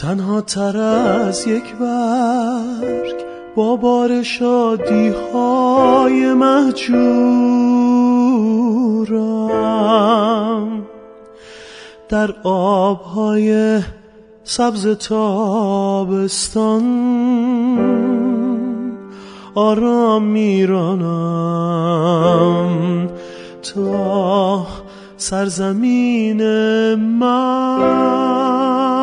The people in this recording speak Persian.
تنها تر از یک برگ با بار شادی های مهجورم، در آبهای سبز تابستان آرام میرانم تا سرزمین من.